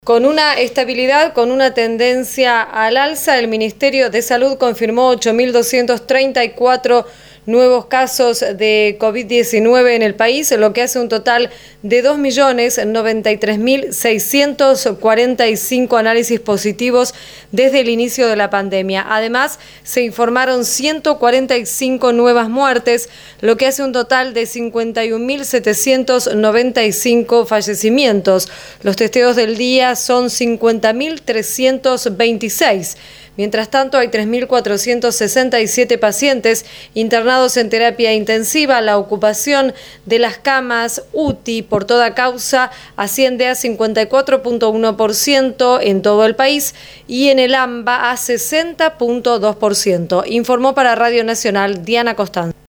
Con una estabilidad, con una tendencia al alza, el Ministerio de Salud confirmó 8.234 nuevos casos de COVID-19 en el país, lo que hace un total de 2.093.645 análisis positivos desde el inicio de la pandemia. Además, se informaron 145 nuevas muertes, lo que hace un total de 51.795 fallecimientos. Los testeos del día son 50.326. Mientras tanto, hay 3.467 pacientes internados en terapia intensiva. La ocupación de las camas UTI por toda causa asciende a 54.1% en todo el país y en el AMBA a 60.2%. Informó para Radio Nacional Diana Costanzo.